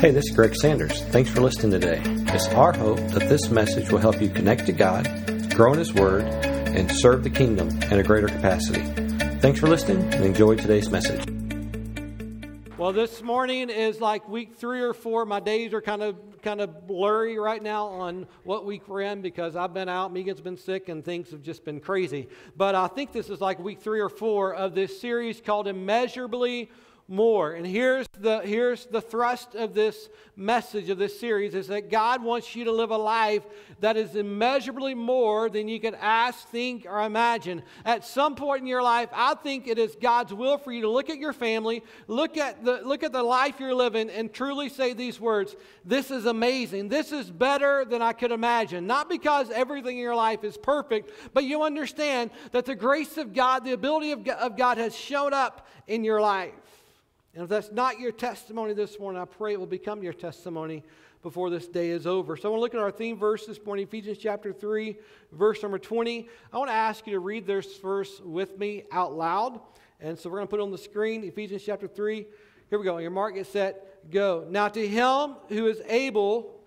Hey, this is Greg Sanders. Thanks for listening today. It's our hope that this message will help you connect to God, grow in His Word, and serve the kingdom in a greater capacity. Thanks for listening and enjoy today's message. Well, this morning is like week 3 or 4. My days are kind of blurry right now on what week we're in because I've been out, Megan's been sick, and things have just been crazy. But I think this is like week 3 or 4 of this series called Immeasurably More. And here's the thrust of this message of this series is that God wants you to live a life that is immeasurably more than you can ask, think, or imagine. At some point in your life, I think it is God's will for you to look at your family, look at the life you're living, and truly say these words: "This is amazing. This is better than I could imagine." Not because everything in your life is perfect, but you understand that the grace of God, the ability of God has shown up in your life. And if that's not your testimony this morning, I pray it will become your testimony before this day is over. So I want to look at our theme verse this morning, Ephesians chapter 3, verse number 20. I want to ask you to read this verse with me out loud. And so we're going to put it on the screen, Ephesians chapter 3. Here we go. On your mark, get set, go. Now to him who is able...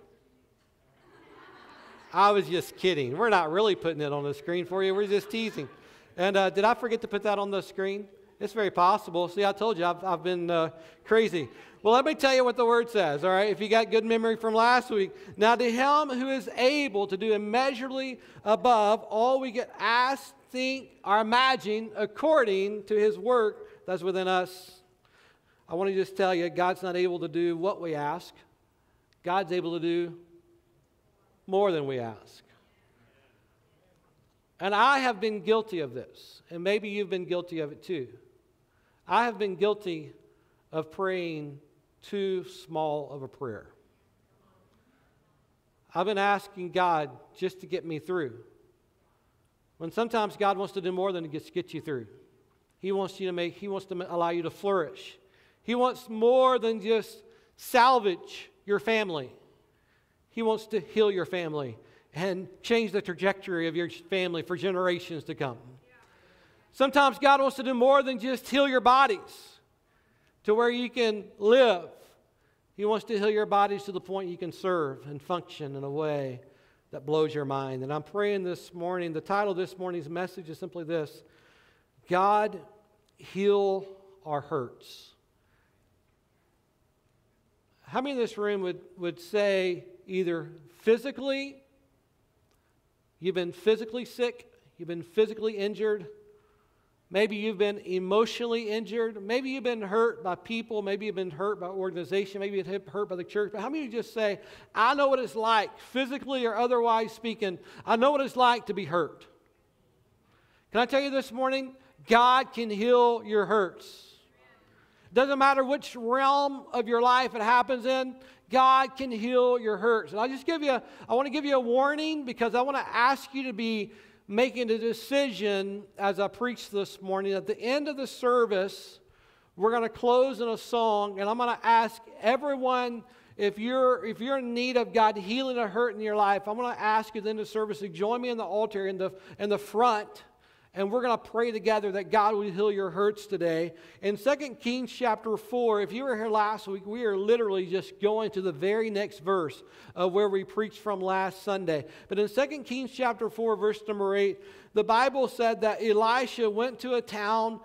I was just kidding. We're not really putting it on the screen for you. We're just teasing. And did I forget to put that on the screen? It's very possible. See, I told you, I've been crazy. Well, let me tell you what the word says, all right? If you got good memory from last week. Now, to him who is able to do immeasurably above all we get asked, think, or imagine, according to his work that's within us. I want to just tell you, God's not able to do what we ask. God's able to do more than we ask. And I have been guilty of this, and maybe you've been guilty of it too. I have been guilty of praying too small of a prayer. I've been asking God just to get me through, when sometimes God wants to do more than to just get you through. He wants to allow you to flourish. He wants more than just salvage your family. He wants to heal your family and change the trajectory of your family for generations to come. Sometimes God wants to do more than just heal your bodies to where you can live. He wants to heal your bodies to the point you can serve and function in a way that blows your mind. And I'm praying this morning, the title of this morning's message is simply this: God, heal our hurts. How many in this room would say either physically, you've been physically sick, you've been physically injured, maybe you've been emotionally injured, maybe you've been hurt by people, maybe you've been hurt by organization, maybe you've been hurt by the church, but how many of you just say, I know what it's like, physically or otherwise speaking, I know what it's like to be hurt. Can I tell you this morning, God can heal your hurts. Doesn't matter which realm of your life it happens in, God can heal your hurts. And I want to give you a warning because I want to ask you to be making a decision as I preach this morning. At the end of the service, we're going to close in a song, and I'm going to ask everyone, if you're in need of God healing a hurt in your life, I'm going to ask you at the end of the service to join me in the altar in the front. And we're going to pray together that God will heal your hurts today. In 2 Kings chapter 4, if you were here last week, we are literally just going to the very next verse of where we preached from last Sunday. But in 2 Kings chapter 4, verse number 8, the Bible said that Elisha went to the town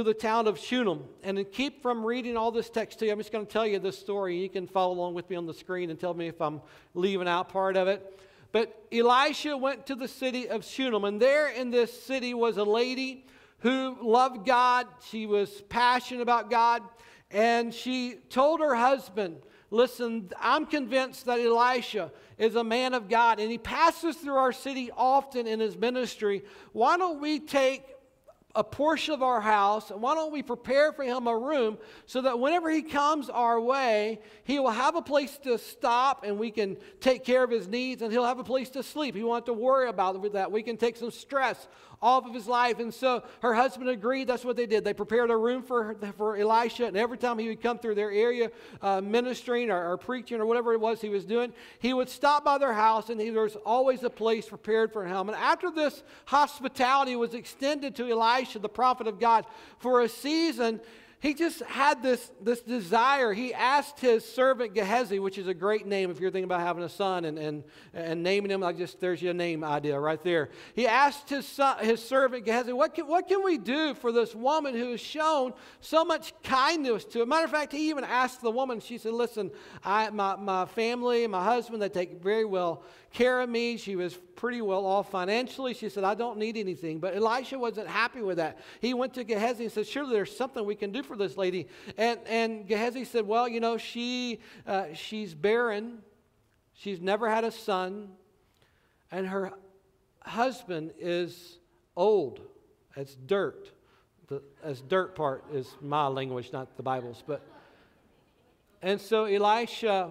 of Shunem. And to keep from reading all this text to you, I'm just going to tell you this story. You can follow along with me on the screen and tell me if I'm leaving out part of it. But Elisha went to the city of Shunem, and there in this city was a lady who loved God. She was passionate about God, and she told her husband, listen, I'm convinced that Elisha is a man of God, and he passes through our city often in his ministry. Why don't we take a portion of our house, and why don't we prepare for him a room so that whenever he comes our way, he will have a place to stop and we can take care of his needs, and he'll have a place to sleep. He won't have to worry about that. We can take some stress off of his life. And so her husband agreed. That's what they did. They prepared a room for Elisha, and every time he would come through their area ministering or preaching or whatever it was he was doing, he would stop by their house, and there was always a place prepared for him. And after this hospitality was extended to Elisha, the prophet of God, for a season, he just had this desire. He asked his servant Gehazi, which is a great name if you're thinking about having a son and naming him. There's your name idea right there. He asked his servant Gehazi, what can we do for this woman who has shown so much kindness to him? Matter of fact, he even asked the woman. She said, listen, my family and my husband, they take very well care of me. She was pretty well off financially. She said, I don't need anything. But Elisha wasn't happy with that. He went to Gehazi and said, surely there's something we can do for this lady. And Gehazi said, well, she's barren. She's never had a son. And her husband is old as dirt. As dirt part is my language, not the Bible's. And so Elisha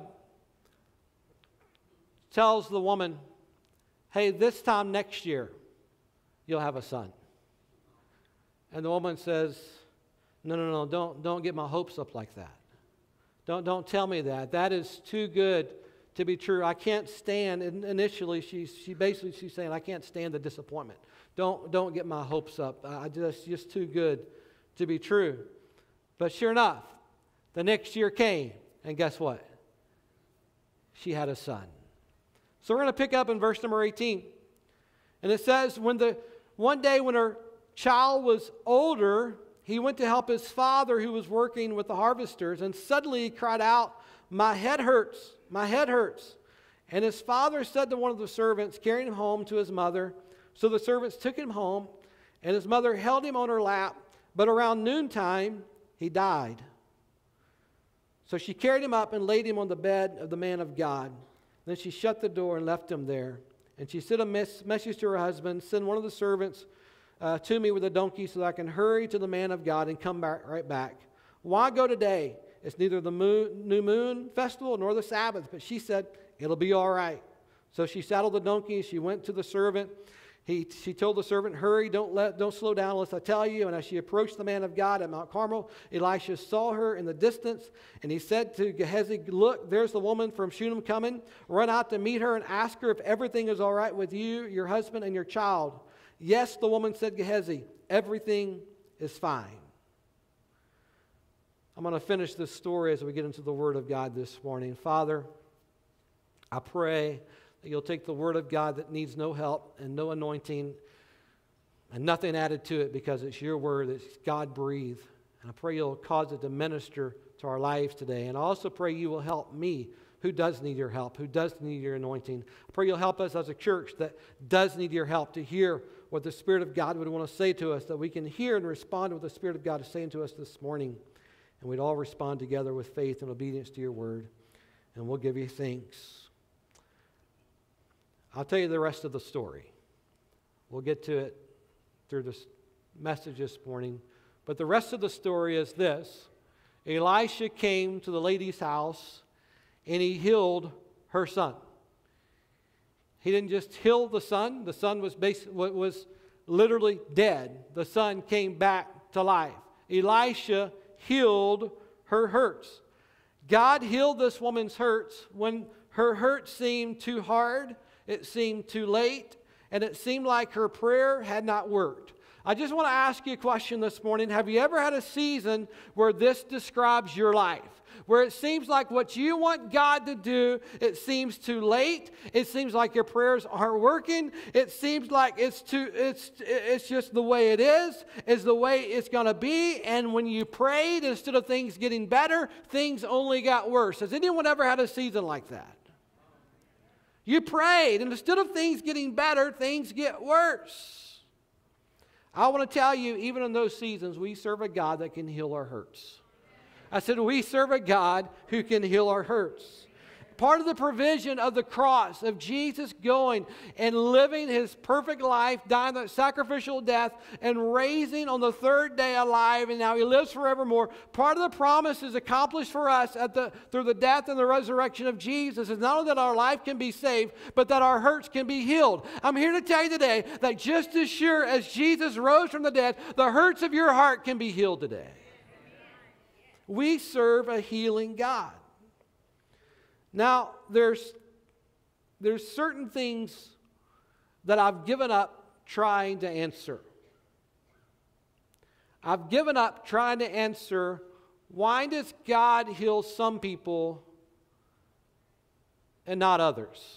tells the woman, hey, this time next year, you'll have a son. And the woman says, no, don't get my hopes up like that. Don't tell me that. That is too good to be true. I can't stand, initially she's saying, I can't stand the disappointment. Don't get my hopes up. It's just too good to be true. But sure enough, the next year came, and guess what? She had a son. So we're going to pick up in verse number 18. And it says, one day when her child was older, he went to help his father who was working with the harvesters, and suddenly he cried out, my head hurts, my head hurts. And his father said to one of the servants, carrying him home to his mother. So the servants took him home, and his mother held him on her lap. But around noontime, he died. So she carried him up and laid him on the bed of the man of God. Then she shut the door and left him there. And she sent a message to her husband, send one of the servants to me with a donkey so that I can hurry to the man of God and come right back. Why go today? It's neither the new moon festival nor the Sabbath. But she said, it'll be all right. So she saddled the donkey. She went to the servant. She told the servant, hurry, don't slow down unless I tell you. And as she approached the man of God at Mount Carmel, Elisha saw her in the distance. And he said to Gehazi, look, there's the woman from Shunem coming. Run out to meet her and ask her if everything is all right with you, your husband, and your child. Yes, the woman said, Gehazi, everything is fine. I'm going to finish this story as we get into the Word of God this morning. Father, I pray that you'll take the Word of God that needs no help and no anointing and nothing added to it because it's your Word, it's God-breathed. And I pray you'll cause it to minister to our lives today. And I also pray you will help me who does need your help, who does need your anointing. I pray you'll help us as a church that does need your help to hear what the Spirit of God would want to say to us, that we can hear and respond to what the Spirit of God is saying to us this morning. And we'd all respond together with faith and obedience to your Word. And we'll give you thanks. I'll tell you the rest of the story. We'll get to it through this message this morning. But the rest of the story is this. Elisha came to the lady's house and he healed her son. He didn't just heal the son. The son was literally dead. The son came back to life. Elisha healed her hurts. God healed this woman's hurts when her hurt seemed too hard. It seemed too late, and it seemed like her prayer had not worked. I just want to ask you a question this morning. Have you ever had a season where this describes your life? Where it seems like what you want God to do, it seems too late. It seems like your prayers aren't working. It seems like it's just the way it is the way it's going to be. And when you prayed, instead of things getting better, things only got worse. Has anyone ever had a season like that? You prayed, and instead of things getting better, things get worse. I want to tell you, even in those seasons, we serve a God that can heal our hurts. I said, we serve a God who can heal our hurts. Part of the provision of the cross, of Jesus going and living his perfect life, dying that sacrificial death, and raising on the third day alive, and now he lives forevermore. Part of the promise is accomplished for us through the death and the resurrection of Jesus is not only that our life can be saved, but that our hurts can be healed. I'm here to tell you today that just as sure as Jesus rose from the dead, the hurts of your heart can be healed today. We serve a healing God. Now, there's certain things that I've given up trying to answer. I've given up trying to answer, why does God heal some people and not others?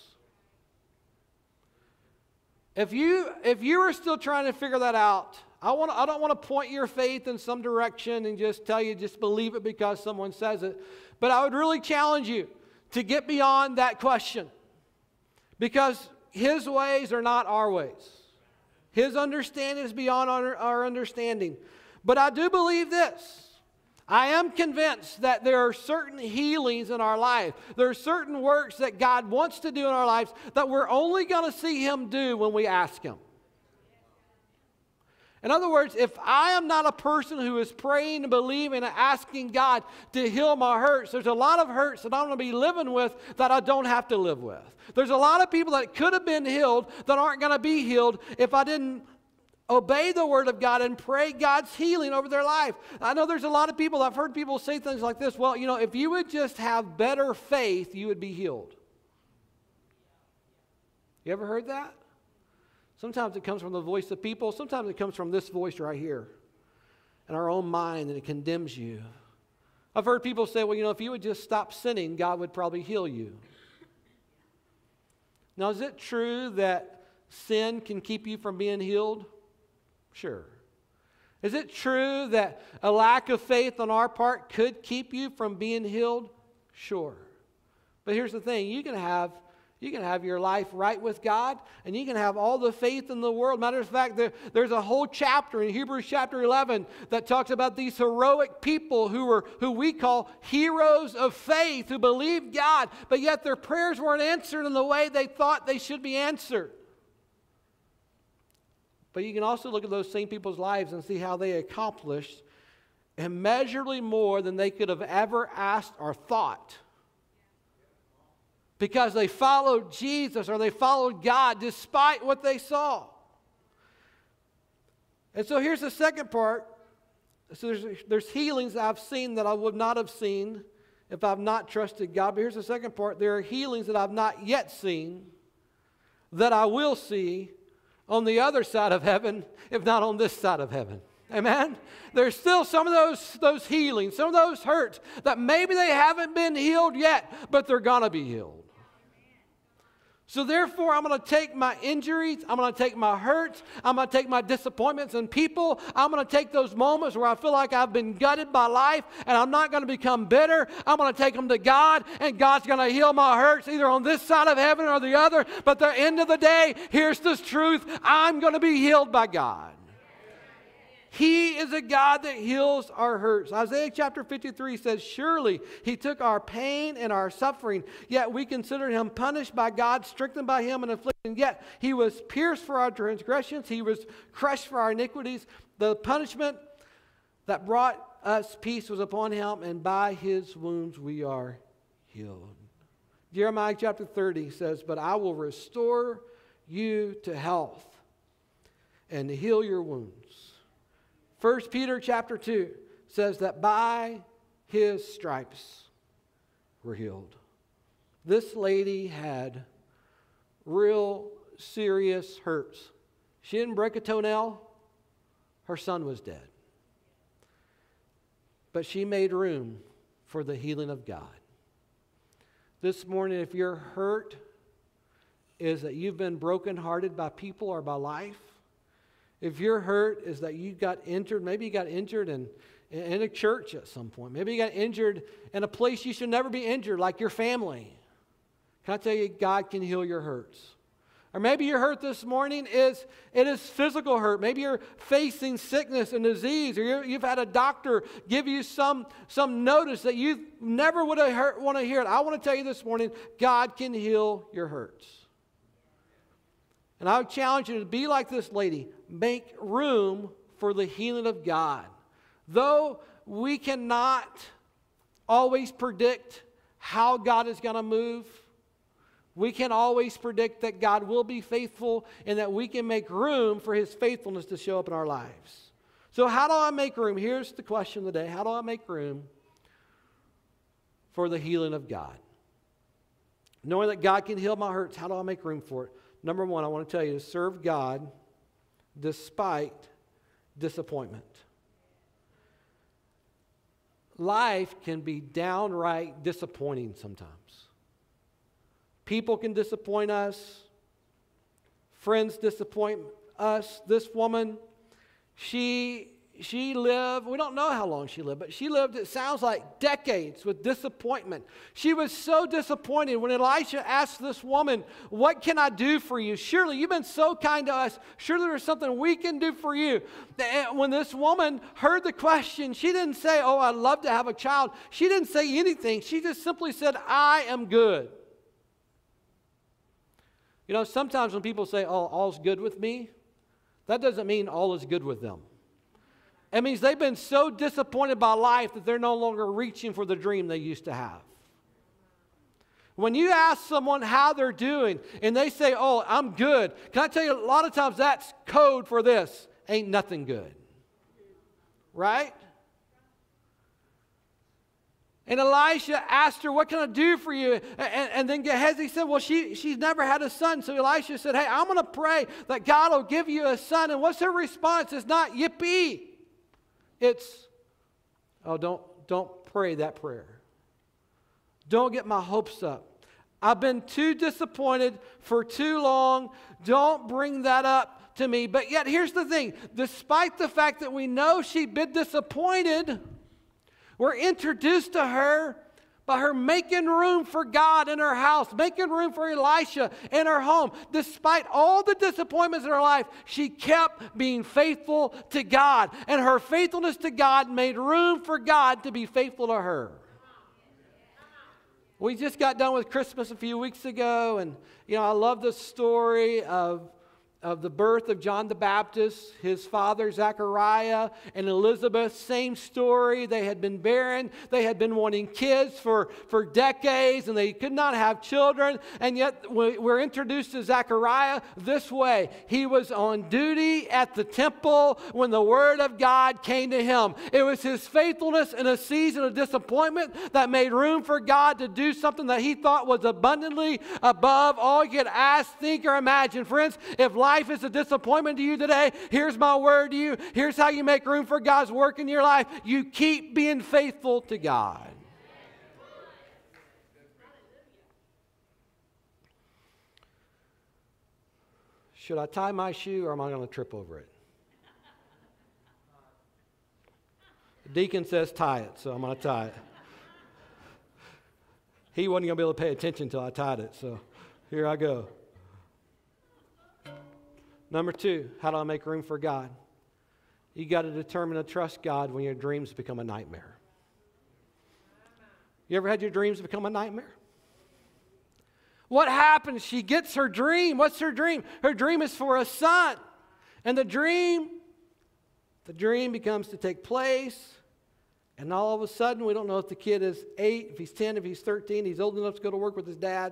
If you are still trying to figure that out, I don't want to point your faith in some direction and just tell you just believe it because someone says it. But I would really challenge you to get beyond that question. Because His ways are not our ways. His understanding is beyond our understanding. But I do believe this. I am convinced that there are certain healings in our life. There are certain works that God wants to do in our lives that we're only going to see Him do when we ask Him. In other words, if I am not a person who is praying and believing and asking God to heal my hurts, there's a lot of hurts that I'm going to be living with that I don't have to live with. There's a lot of people that could have been healed that aren't going to be healed if I didn't obey the Word of God and pray God's healing over their life. I know there's a lot of people, I've heard people say things like this, well, if you would just have better faith, you would be healed. You ever heard that? Sometimes it comes from the voice of people. Sometimes it comes from this voice right here in our own mind, and it condemns you. I've heard people say, well, if you would just stop sinning, God would probably heal you. Now, is it true that sin can keep you from being healed? Sure. Is it true that a lack of faith on our part could keep you from being healed? Sure. But here's the thing. You can have your life right with God, and you can have all the faith in the world. Matter of fact, there's a whole chapter in Hebrews chapter 11 that talks about these heroic people who we call heroes of faith, who believed God, but yet their prayers weren't answered in the way they thought they should be answered. But you can also look at those same people's lives and see how they accomplished immeasurably more than they could have ever asked or thought. Because they followed Jesus or they followed God despite what they saw. And so here's the second part. So there's healings that I've seen that I would not have seen if I've not trusted God. But here's the second part. There are healings that I've not yet seen that I will see on the other side of heaven, if not on this side of heaven. Amen? There's still some of those healings, some of those hurts that maybe they haven't been healed yet, but they're going to be healed. So therefore, I'm going to take my injuries, I'm going to take my hurts, I'm going to take my disappointments in people, I'm going to take those moments where I feel like I've been gutted by life and I'm not going to become bitter. I'm going to take them to God, and God's going to heal my hurts either on this side of heaven or the other. But at the end of the day, here's this truth: I'm going to be healed by God. He is a God that heals our hurts. Isaiah chapter 53 says, surely He took our pain and our suffering, yet we consider Him punished by God, stricken by Him, and afflicted. Yet He was pierced for our transgressions, He was crushed for our iniquities. The punishment that brought us peace was upon Him, and by His wounds we are healed. Jeremiah chapter 30 says, but I will restore you to health and heal your wounds. 1 Peter chapter 2 says that by His stripes we're healed. This lady had real serious hurts. She didn't break a toenail. Her son was dead. But she made room for the healing of God. This morning, if your hurt is that you've been brokenhearted by people or by life, if your hurt is that you got injured, maybe you got injured in a church at some point. Maybe you got injured in a place you should never be injured, like your family. Can I tell you, God can heal your hurts? Or maybe your hurt this morning is physical hurt. Maybe you're facing sickness and disease, or you've had a doctor give you some notice that you never would have want to hear it. I want to tell you this morning, God can heal your hurts. And I would challenge you to be like this lady. Make room for the healing of God. Though we cannot always predict how God is going to move, we can always predict that God will be faithful and that we can make room for His faithfulness to show up in our lives. So how do I make room? Here's the question of the day. How do I make room for the healing of God? Knowing that God can heal my hurts, how do I make room for it? Number one, I want to tell you to serve God despite disappointment. life can be downright disappointing sometimes. People can disappoint us. Friends disappoint us. This woman, she lived, we don't know how long she lived, but she lived, it sounds like, decades with disappointment. She was so disappointed when Elisha asked this woman, what can I do for you? Surely you've been so kind to us. Surely there's something we can do for you. And when this woman heard the question, she didn't say, oh, I'd love to have a child. She didn't say anything. She just simply said, I am good. You know, sometimes when people say, oh, all's good with me, that doesn't mean all is good with them. It means they've been so disappointed by life that they're no longer reaching for the dream they used to have. When you ask someone how they're doing and they say, oh, I'm good, can I tell you, a lot of times that's code for this, ain't nothing good. Right? And Elisha asked her, what can I do for you? And then Gehazi said, well, she's never had a son. So Elisha said, hey, I'm going to pray that God will give you a son. And what's her response? It's not yippee. It's, oh, don't pray that prayer. Don't get my hopes up. I've been too disappointed for too long. Don't bring that up to me. But yet, here's the thing. Despite the fact that we know she'd been disappointed, we're introduced to her by her making room for God in her house, making room for Elisha in her home. Despite all the disappointments in her life, she kept being faithful to God. And her faithfulness to God made room for God to be faithful to her. We just got done with Christmas a few weeks ago, and I love the story of the birth of John the Baptist, his father Zechariah, and Elizabeth. Same story. They had been barren. They had been wanting kids for decades, and they could not have children. And yet we're introduced to Zechariah this way. He was on duty at the temple when the word of God came to him. It was his faithfulness in a season of disappointment that made room for God to do something that he thought was abundantly above all you could ask, think, or imagine. Friends, if life is a disappointment to you today, here's my word to you. Here's how you make room for God's work in your life. You keep being faithful to God. Should I tie my shoe or am I going to trip over it? The deacon says tie it, so I'm going to tie it. He wasn't going to be able to pay attention until I tied it, so here I go. Number 2, how do I make room for God? You got to determine to trust God when your dreams become a nightmare. You ever had your dreams become a nightmare? What happens? She gets her dream. What's her dream? Her dream is for a son. And the dream becomes to take place. And all of a sudden, we don't know if the kid is 8, if he's 10, if he's 13. He's old enough to go to work with his dad.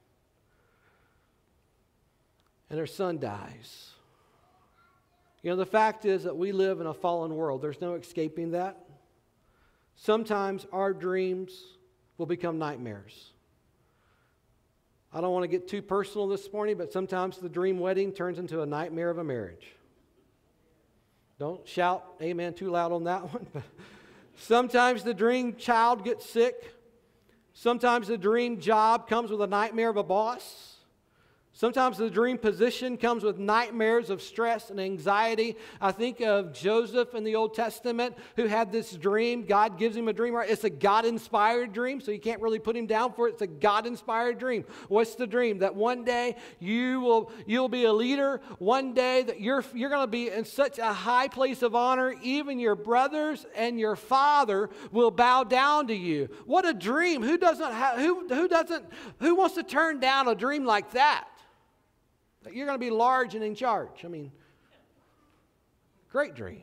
And her son dies. The fact is that we live in a fallen world. There's no escaping that. Sometimes our dreams will become nightmares. I don't want to get too personal this morning, but sometimes the dream wedding turns into a nightmare of a marriage. Don't shout amen too loud on that one. But sometimes the dream child gets sick. Sometimes the dream job comes with a nightmare of a boss. Sometimes the dream position comes with nightmares of stress and anxiety. I think of Joseph in the Old Testament who had this dream. God gives him a dream. It's a God-inspired dream, so you can't really put him down for it. It's a God-inspired dream. What's the dream? That one day you'll be a leader. One day that you're going to be in such a high place of honor, even your brothers and your father will bow down to you. What a dream! Who wants to turn down a dream like that? That you're going to be large and in charge. Great dream.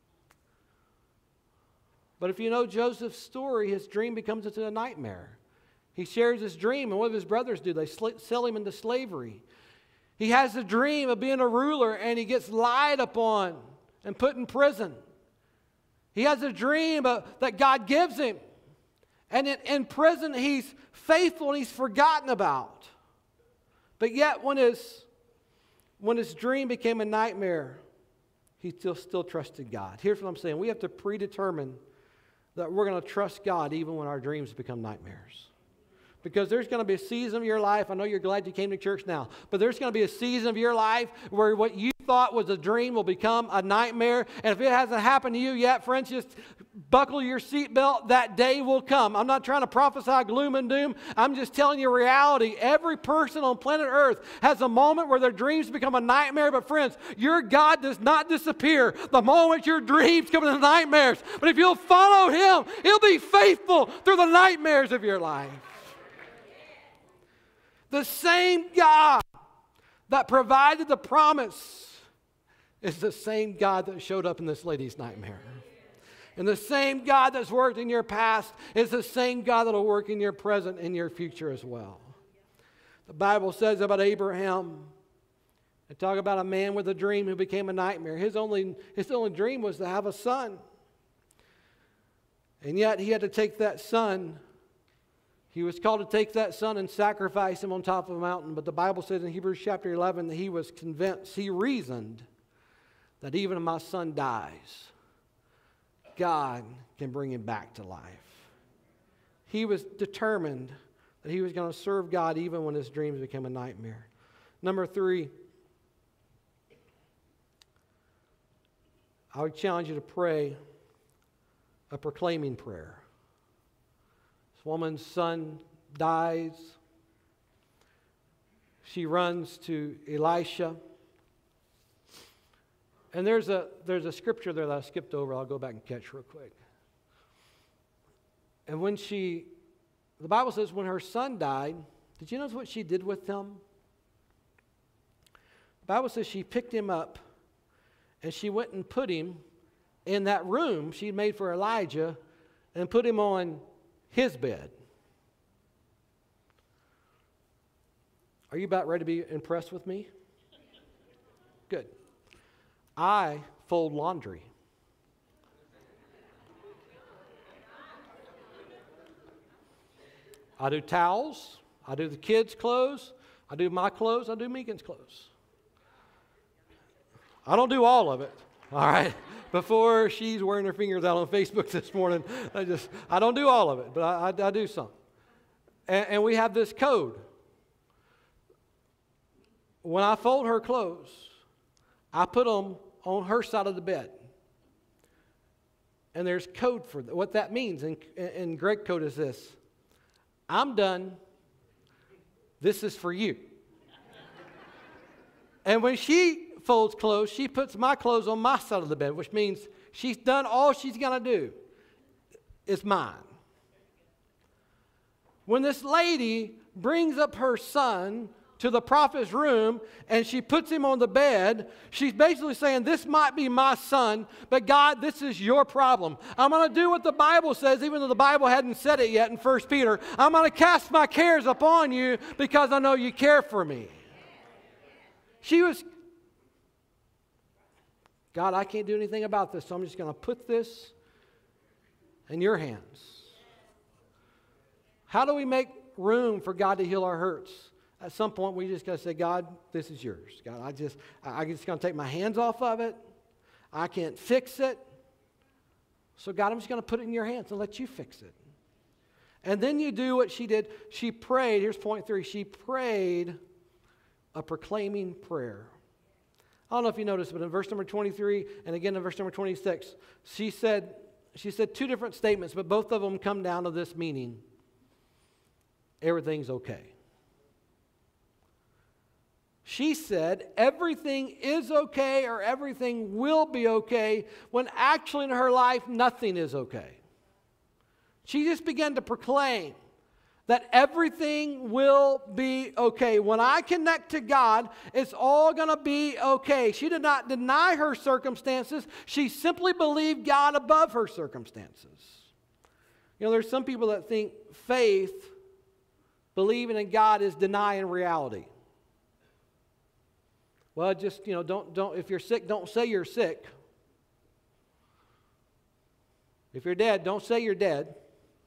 But if you know Joseph's story, his dream becomes into a nightmare. He shares his dream, and what do his brothers do? They sell him into slavery. He has a dream of being a ruler, and he gets lied upon and put in prison. He has a dream that God gives him. And in prison, he's faithful and he's forgotten about. But yet, when his dream became a nightmare, he still trusted God. Here's what I'm saying. We have to predetermine that we're going to trust God even when our dreams become nightmares. Because there's going to be a season of your life, I know you're glad you came to church now, but there's going to be a season of your life where what you thought was a dream will become a nightmare. And if it hasn't happened to you yet, friends, just buckle your seatbelt. That day will come. I'm not trying to prophesy gloom and doom. I'm just telling you reality. Every person on planet Earth has a moment where their dreams become a nightmare. But friends, your God does not disappear the moment your dreams come into nightmares. But if you'll follow Him, He'll be faithful through the nightmares of your life. The same God that provided the promise is the same God that showed up in this lady's nightmare. And the same God that's worked in your past is the same God that will work in your present and your future as well. The Bible says about Abraham, they talk about a man with a dream who became a nightmare. His only dream was to have a son. And yet he had to take that son. He was called to take that son and sacrifice him on top of a mountain. But the Bible says in Hebrews chapter 11 that he was convinced, he reasoned that even if my son dies, God can bring him back to life. He was determined that he was going to serve God even when his dreams became a nightmare. Number 3, I would challenge you to pray a proclaiming prayer. This woman's son dies. She runs to Elisha. And there's a scripture there that I skipped over. I'll go back and catch real quick. And the Bible says when her son died, did you notice what she did with him? The Bible says she picked him up and she went and put him in that room she made for Elijah and put him on his bed. Are you about ready to be impressed with me? Good. I fold laundry. I do towels. I do the kids' clothes. I do my clothes. I do Megan's clothes. I don't do all of it, all right? Before she's wearing her fingers out on Facebook this morning, I don't do all of it, but I do some. And we have this code. When I fold her clothes, I put them on her side of the bed. And there's code for that. What that means in Greek code is this. I'm done. This is for you. And when she folds clothes, she puts my clothes on my side of the bed, which means she's done all she's going to do. It's mine. When this lady brings up her son to the prophet's room and she puts him on the bed, she's basically saying, this might be my son, but God, this is your problem. I'm going to do what the Bible says, even though the Bible hadn't said it yet in 1 Peter. I'm going to cast my cares upon you because I know you care for me. God, I can't do anything about this, so I'm just going to put this in your hands. How do we make room for God to heal our hurts? At some point, we just got to say, God, this is yours. God, I'm just going to take my hands off of it. I can't fix it. So, God, I'm just going to put it in your hands and let you fix it. And then you do what she did. She prayed. Here's point 3. She prayed a proclaiming prayer. I don't know if you noticed, but in verse number 23 and again in verse number 26, she said 2 different statements, but both of them come down to this meaning. Everything's okay. She said everything is okay or everything will be okay when actually in her life nothing is okay. She just began to proclaim that everything will be okay. When I connect to God, it's all going to be okay. She did not deny her circumstances. She simply believed God above her circumstances. You know, there's some people that think faith, believing in God, is denying reality. Well, just, don't if you're sick, don't say you're sick. If you're dead, don't say you're dead.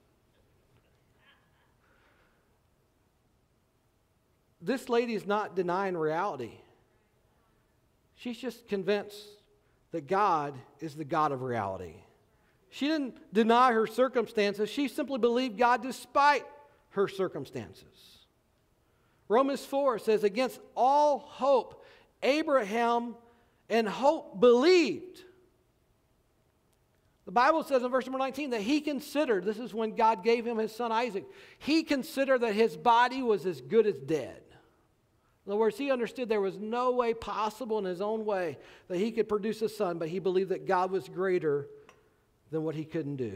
This lady is not denying reality. She's just convinced that God is the God of reality. She didn't deny her circumstances. She simply believed God despite her circumstances. Romans 4 says, against all hope, Abraham in hope believed. The Bible says in verse number 19 that he considered, this is when God gave him his son Isaac, he considered that his body was as good as dead. In other words, he understood there was no way possible in his own way that he could produce a son, but he believed that God was greater than what he couldn't do.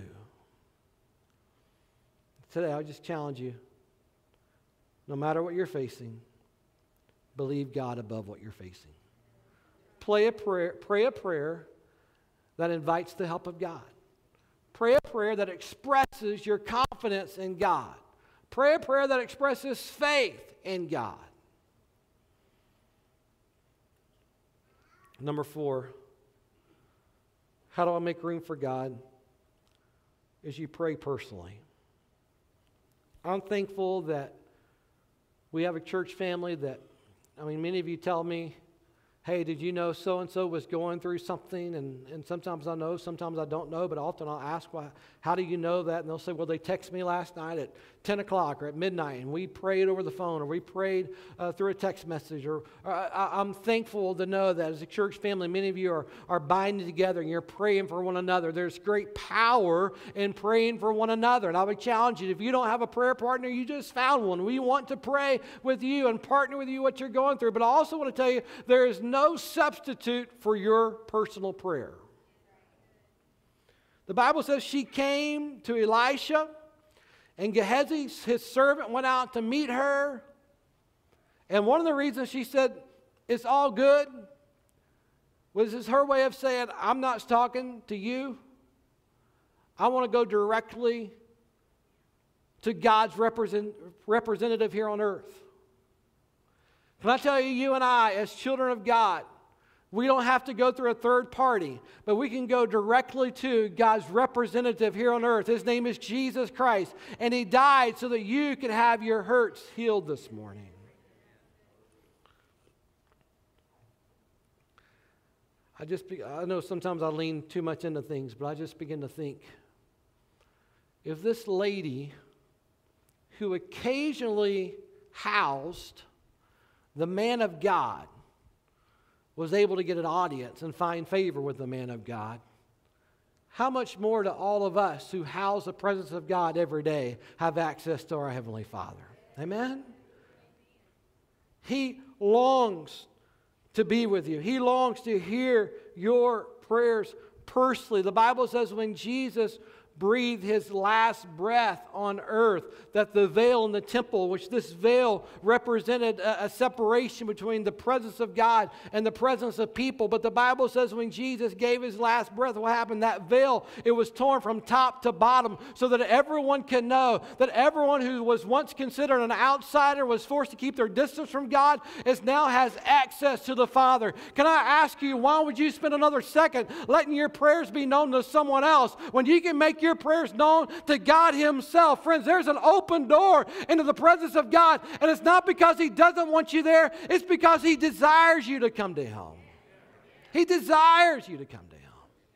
Today, I just challenge you, no matter what you're facing, believe God above what you're facing. Pray a prayer that invites the help of God. Pray a prayer that expresses your confidence in God. Pray a prayer that expresses faith in God. Number 4, how do I make room for God? Is you pray personally. I'm thankful that we have a church family that, many of you tell me, hey, did you know so-and-so was going through something? And sometimes I know, sometimes I don't know, but often I'll ask, how do you know that? And they'll say, well, they texted me last night at 10 o'clock or at midnight, and we prayed over the phone, or we prayed through a text message. I'm thankful to know that as a church family, many of you are binding together and you're praying for one another. There's great power in praying for one another. And I would challenge you, if you don't have a prayer partner, you just found one. We want to pray with you and partner with you what you're going through. But I also want to tell you, there is no substitute for your personal prayer. The Bible says she came to Elisha, and Gehazi, his servant, went out to meet her. And one of the reasons she said, it's all good, was her way of saying, I'm not talking to you. I want to go directly to God's representative here on earth. Can I tell you, you and I, as children of God, we don't have to go through a third party, but we can go directly to God's representative here on earth. His name is Jesus Christ, and He died so that you could have your hurts healed this morning. I know sometimes I lean too much into things, but I just begin to think, if this lady who occasionally housed the man of God was able to get an audience and find favor with the man of God, how much more to all of us who house the presence of God every day have access to our Heavenly Father? Amen? He longs to be with you. He longs to hear your prayers personally. The Bible says when Jesus breathed His last breath on earth, that the veil in the temple, which this veil represented a separation between the presence of God and the presence of people. But the Bible says when Jesus gave His last breath, what happened? That veil, it was torn from top to bottom so that everyone can know that everyone who was once considered an outsider, was forced to keep their distance from God, now has access to the Father. Can I ask you, why would you spend another second letting your prayers be known to someone else when you can make your prayers known to God Himself? Friends, there's an open door into the presence of God, and it's not because He doesn't want you there, it's because He desires you to come to Him. He desires you to come to Him.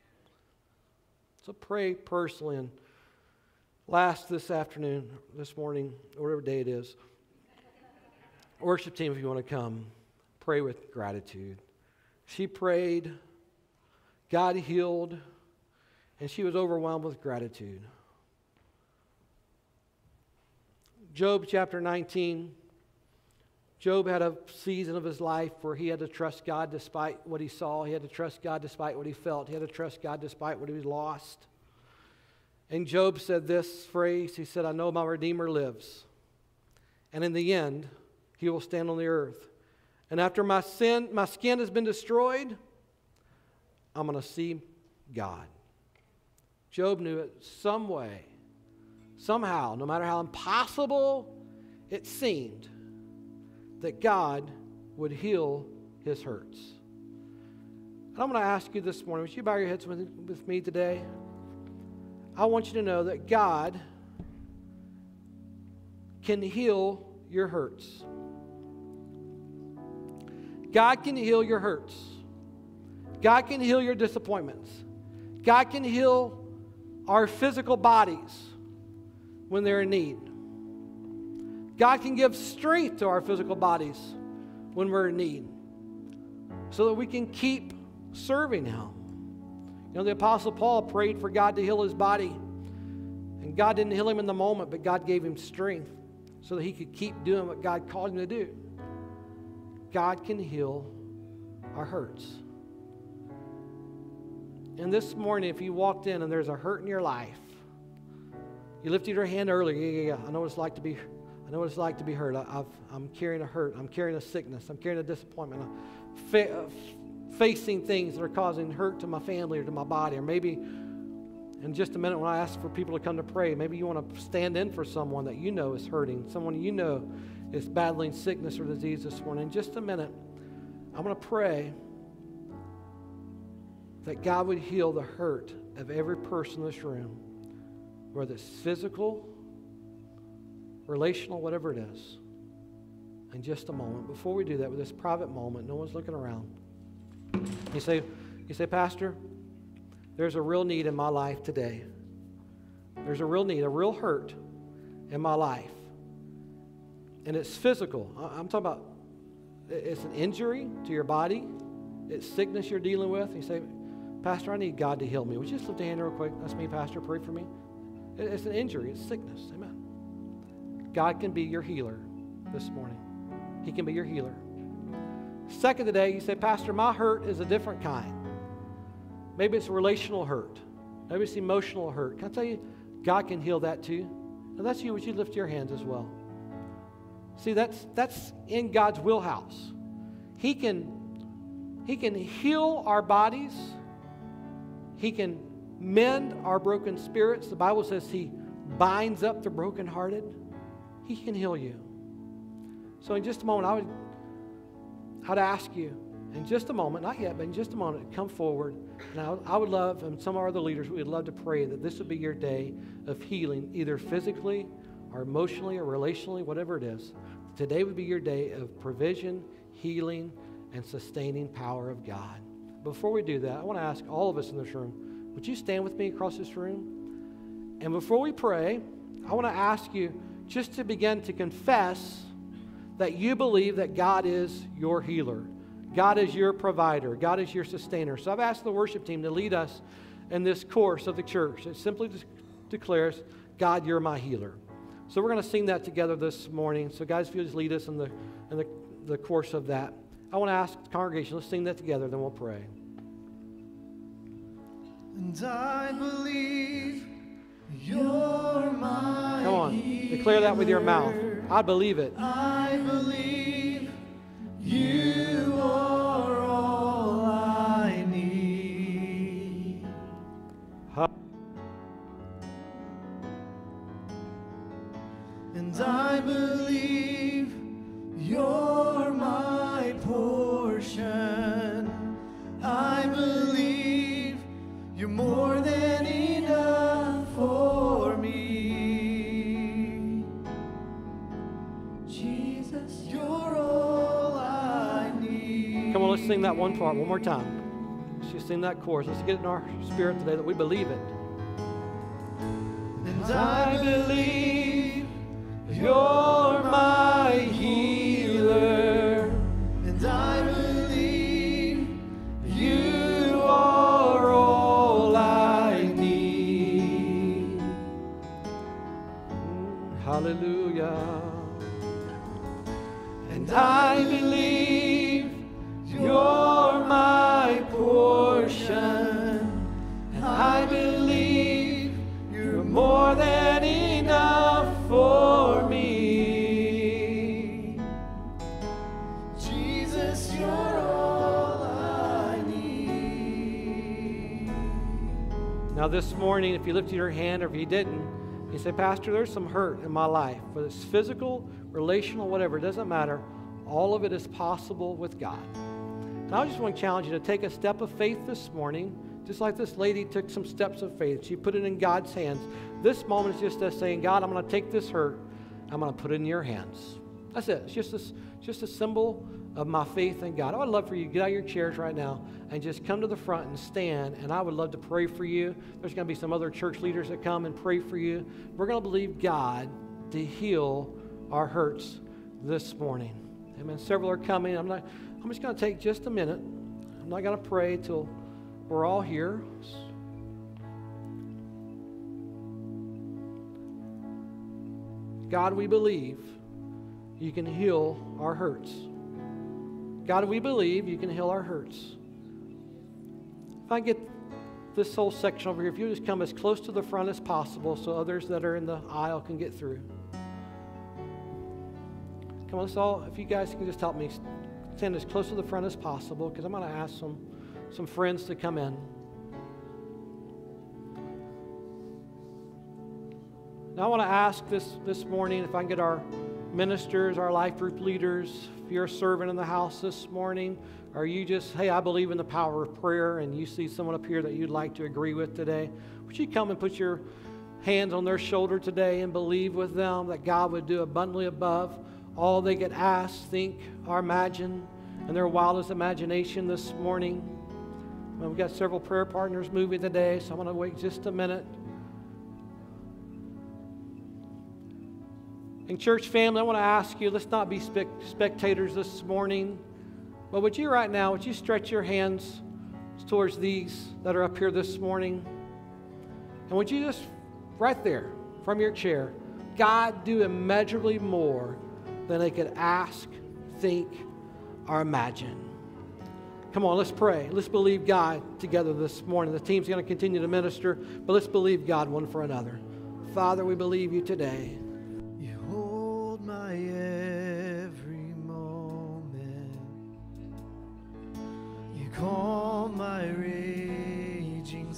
So pray personally. And last, this afternoon, this morning, whatever day it is, worship team, if you want to come, pray with gratitude. She prayed, God healed, and she was overwhelmed with gratitude. Job chapter 19. Job had a season of his life where he had to trust God despite what he saw. He had to trust God despite what he felt. He had to trust God despite what he lost. And Job said this phrase. He said, I know my Redeemer lives, and in the end, He will stand on the earth. And after my skin has been destroyed, I'm going to see God. Job knew it some way, somehow, no matter how impossible it seemed, that God would heal his hurts. And I'm going to ask you this morning, would you bow your heads with me today? I want you to know that God can heal your hurts. God can heal your hurts. God can heal your disappointments. God can heal our physical bodies when they're in need. God can give strength to our physical bodies when we're in need so that we can keep serving Him. You know, the Apostle Paul prayed for God to heal his body, and God didn't heal him in the moment, but God gave him strength so that he could keep doing what God called him to do. God can heal our hurts. And this morning, if you walked in and there's a hurt in your life, you lifted your hand earlier. Yeah. I know what it's like to be hurt. I'm carrying a hurt. I'm carrying a sickness. I'm carrying a disappointment. I'm facing things that are causing hurt to my family or to my body. Or maybe in just a minute when I ask for people to come to pray, maybe you want to stand in for someone that you know is hurting, someone you know is battling sickness or disease this morning. In just a minute, I'm going to pray that God would heal the hurt of every person in this room, whether it's physical, relational, whatever it is. In just a moment. Before we do that, with this private moment, no one's looking around. You say, Pastor, there's a real need in my life today. There's a real need, a real hurt in my life. And it's physical. I'm talking about, it's an injury to your body. It's sickness you're dealing with. You say, Pastor, I need God to heal me. Would you just lift a hand real quick? That's me, Pastor. Pray for me. It's an injury. It's sickness. Amen. God can be your healer this morning. He can be your healer. Second today, you say, Pastor, my hurt is a different kind. Maybe it's a relational hurt. Maybe it's emotional hurt. Can I tell you, God can heal that too? And that's you. Would you lift your hands as well? See, that's in God's wheelhouse. He can heal our bodies. He can mend our broken spirits. The Bible says He binds up the brokenhearted. He can heal you. So in just a moment, I'd ask you, in just a moment, not yet, but in just a moment, come forward. And I would love, and some of our other leaders, we would love to pray that this would be your day of healing, either physically or emotionally or relationally, whatever it is. Today would be your day of provision, healing, and sustaining power of God. Before we do that, I want to ask all of us in this room, would you stand with me across this room? And before we pray, I want to ask you just to begin to confess that you believe that God is your healer. God is your provider. God is your sustainer. So I've asked the worship team to lead us in this course of the church. It simply declares, God, you're my healer. So we're going to sing that together this morning. So guys, if you just lead us in the course of that. I want to ask the congregation, let's sing that together, then we'll pray. And I believe you're my Come on, healer. declare that with your mouth. I believe it. I believe you are all I need. And I believe you're my portion. I believe you're more than enough for me. Jesus, you're all I need. Come on, let's sing that one part one more time. Let's just sing that chorus. Let's get it in our spirit today that we believe it. And I believe you're my healer. And I believe you are all I need. Hallelujah. And I believe you're my portion. And I believe you're more than enough for me. Jesus, you're all I need. Now this morning, if you lifted your hand or if you didn't, you say, Pastor, there's some hurt in my life. Whether it's physical, relational, whatever, it doesn't matter. All of it is possible with God. And I just want to challenge you to take a step of faith this morning, just like this lady took some steps of faith. She put it in God's hands. This moment is just us saying, God, I'm going to take this hurt. I'm going to put it in your hands. That's it. It's just a symbol of my faith in God. I would love for you to get out of your chairs right now and just come to the front and stand, and I would love to pray for you. There's going to be some other church leaders that come and pray for you. We're going to believe God to heal our hurts this morning. Amen. Several are coming. I'm just going to take just a minute. I'm not going to pray till we're all here. God, we believe you can heal our hurts. God, we believe you can heal our hurts. If I get this whole section over here, if you just come as close to the front as possible so others that are in the aisle can get through. Come on, let's all, if you guys can just help me stand as close to the front as possible, because I'm going to ask some friends to come in. Now I want to ask this morning if I can get our ministers, our life group leaders, if you're a servant in the house this morning, or you just, hey, I believe in the power of prayer, and you see someone up here that you'd like to agree with today, would you come and put your hands on their shoulder today and believe with them that God would do abundantly above all they could ask, think, or imagine in their wildest imagination this morning? Well, we've got several prayer partners moving today, so I'm going to wait just a minute. And church family, I want to ask you, let's not be spectators this morning, but would you stretch your hands towards these that are up here this morning? And would you just, right there, from your chair, God do immeasurably more than they could ask, think, or imagine. Come on, let's pray. Let's believe God together this morning. The team's going to continue to minister, but let's believe God one for another. Father, we believe you today. You hold my every moment. You calm my raging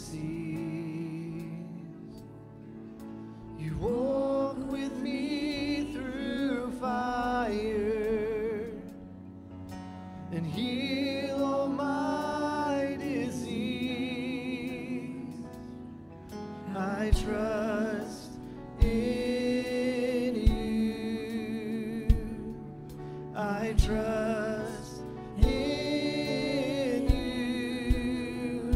seas. You walk with me through fire and heal all my disease. I trust in you. I trust in you.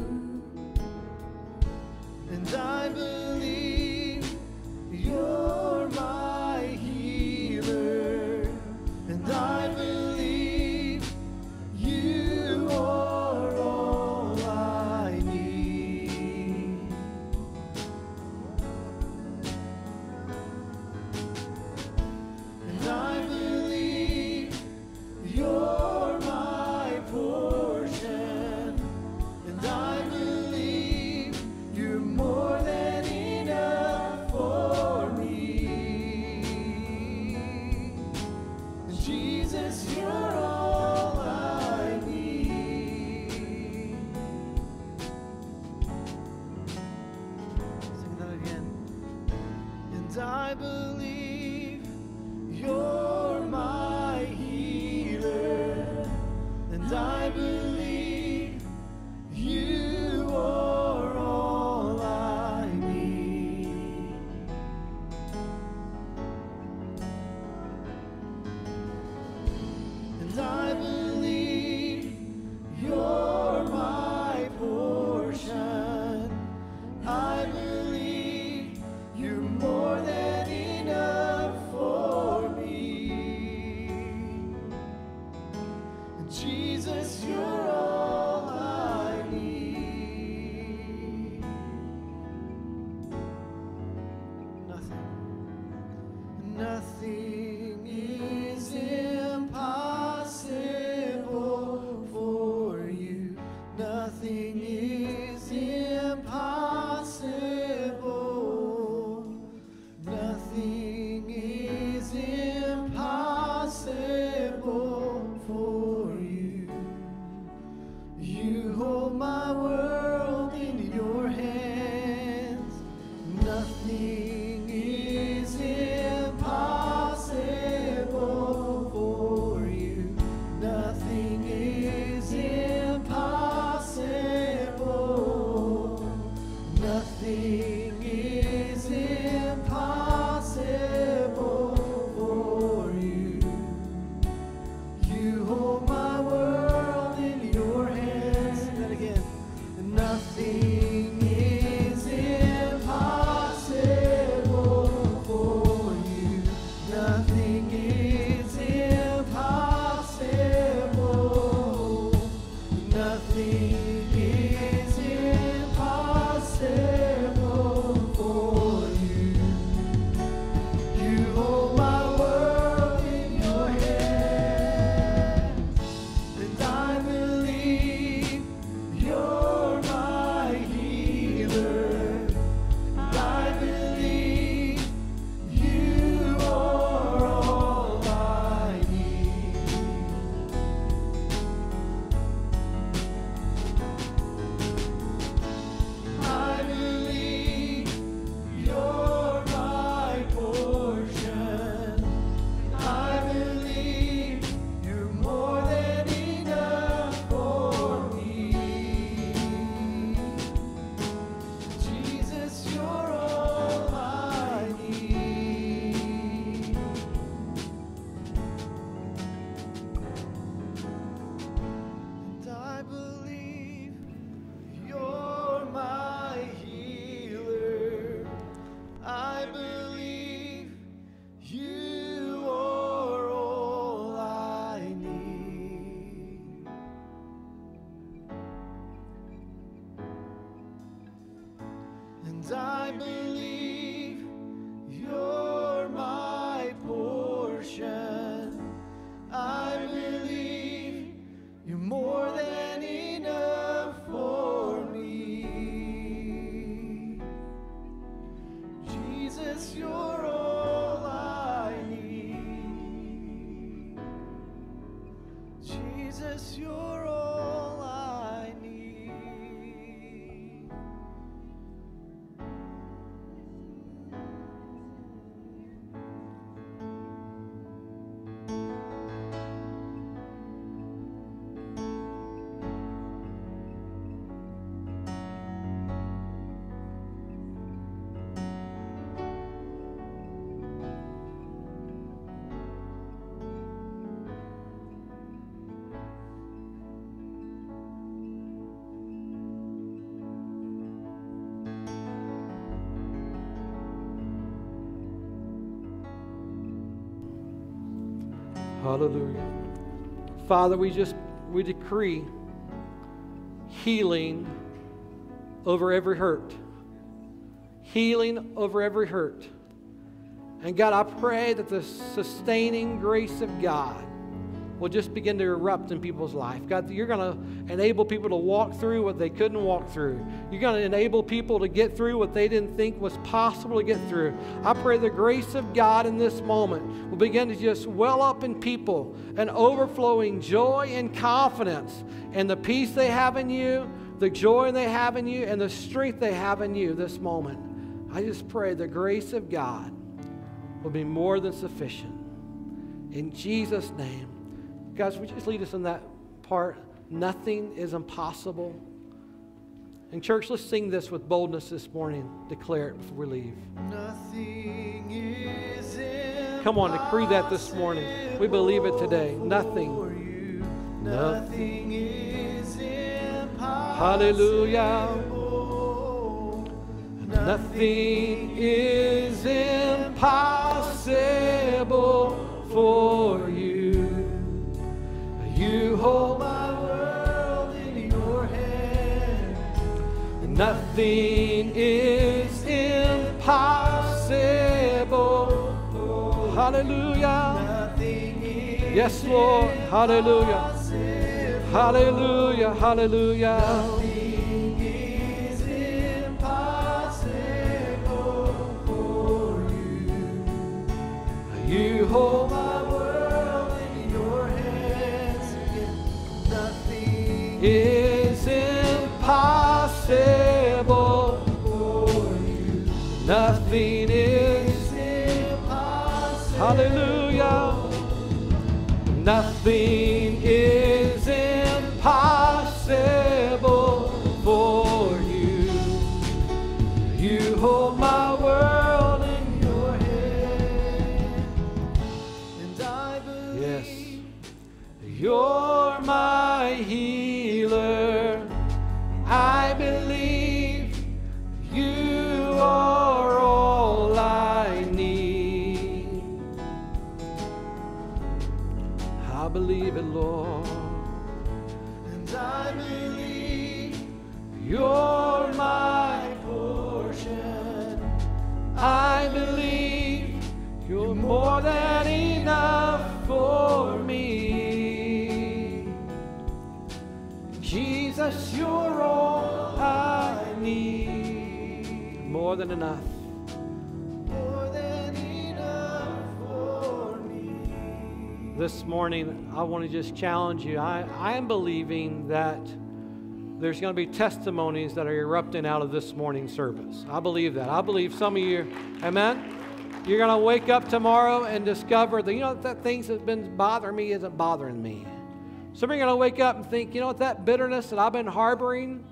And I believe you're my healer. And I believe you are all I need. And I believe you're my portion. And I believe you're more than enough for me. And Jesus, you're all I need. Sing that again. And I believe you're my healer. And I believe you are all I need. And I believe you're my portion. I believe you're more than enough for me. And Jesus, you're all I need. Nothing is impossible for you. Nothing is impossible. Nothing is impossible for you. Jesus, you're all I need. Hallelujah. Father, we decree healing over every hurt. Healing over every hurt. And God, I pray that the sustaining grace of God will just begin to erupt in people's life. God, you're going to enable people to walk through what they couldn't walk through. You're going to enable people to get through what they didn't think was possible to get through. I pray the grace of God in this moment will begin to just well up in people, and overflowing joy and confidence, and the peace they have in you, the joy they have in you, and the strength they have in you this moment. I just pray the grace of God will be more than sufficient. In Jesus' name. Guys, would you just lead us in that part? Nothing is impossible. And church, let's sing this with boldness this morning. Declare it before we leave. Nothing is impossible. Come on, decree that this morning. We believe it today. Nothing. For you. Nothing is impossible. Hallelujah. Nothing is impossible for you. You hold my world in your hand. Nothing is impossible. Hallelujah. Nothing is Yes, Lord. Hallelujah. Hallelujah. Hallelujah. Nothing is impossible for you. You hold my World in your hands again. Nothing is impossible for you. Nothing is. Impossible. Hallelujah. Nothing is impossible for you. You hold my world in your hand. And I believe. Yes. You're my healer. I believe you are all I need. I believe it, Lord. And I believe You're my portion. I believe you're more than enough for me. Jesus, you're all I need. More than enough. More than enough for me. This morning, I want to just challenge you. I am believing that there's going to be testimonies that are erupting out of this morning's service. I believe that. I believe some of you, amen? You're going to wake up tomorrow and discover that, you know, that things that's been bothering me isn't bothering me. Some of you are going to wake up and think, you know what, that bitterness that I've been harboring,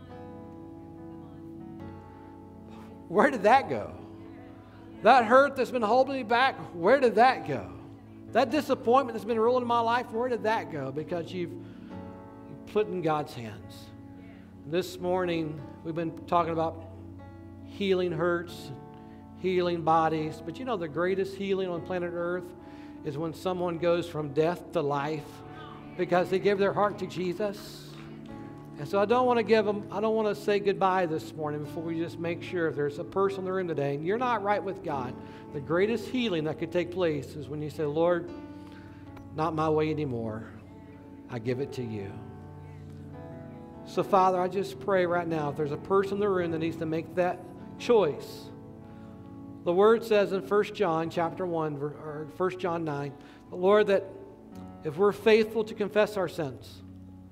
where did that go? That hurt that's been holding me back, where did that go? That disappointment that's been ruling my life, where did that go? Because you've put it in God's hands. This morning, we've been talking about healing hurts, healing bodies. But you know the greatest healing on planet Earth is when someone goes from death to life because they give their heart to Jesus. And so I don't want to say goodbye this morning before we just make sure if there's a person in the room today and you're not right with God, the greatest healing that could take place is when you say, Lord, not my way anymore. I give it to you. So, Father, I just pray right now, if there's a person in the room that needs to make that choice. The Word says in 1 John chapter 1, or 1 John 9, Lord, that if we're faithful to confess our sins,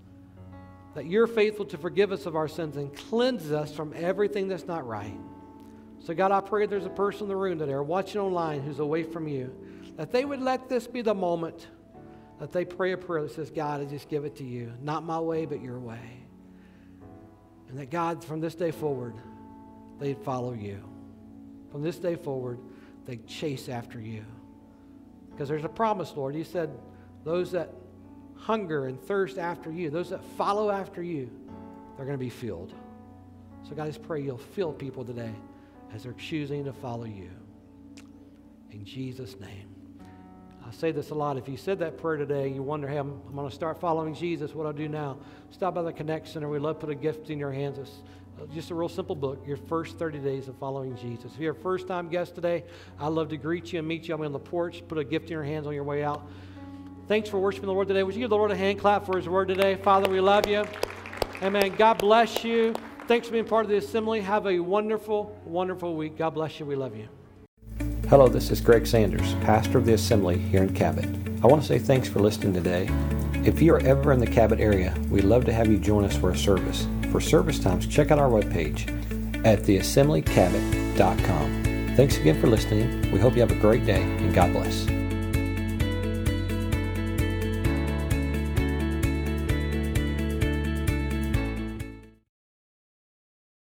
that you're faithful to forgive us of our sins and cleanse us from everything that's not right. So God, I pray there's a person in the room today or watching online who's away from you, that they would let this be the moment that they pray a prayer that says, God, I just give it to you. Not my way, but your way. And that God, from this day forward, they'd follow you. From this day forward, they'd chase after you. Because there's a promise, Lord. You said those that hunger and thirst after you, those that follow after you, they're going to be filled. So God, I just pray you'll fill people today as they're choosing to follow you. In Jesus' name. I say this a lot. If you said that prayer today, you wonder, hey, I'm going to start following Jesus. What do I do now? Stop by the Connect Center. We'd love to put a gift in your hands. It's just a real simple book, Your First 30 Days of Following Jesus. If you're a first-time guest today, I'd love to greet you and meet you. I'm on the porch. Put a gift in your hands on your way out. Thanks for worshiping the Lord today. Would you give the Lord a hand clap for His word today? Father, we love you. Amen. God bless you. Thanks for being part of the assembly. Have a wonderful, wonderful week. God bless you. We love you. Hello, this is Greg Sanders, pastor of the Assembly here in Cabot. I want to say thanks for listening today. If you are ever in the Cabot area, we'd love to have you join us for a service. For service times, check out our webpage at theassemblycabot.com. Thanks again for listening. We hope you have a great day, and God bless.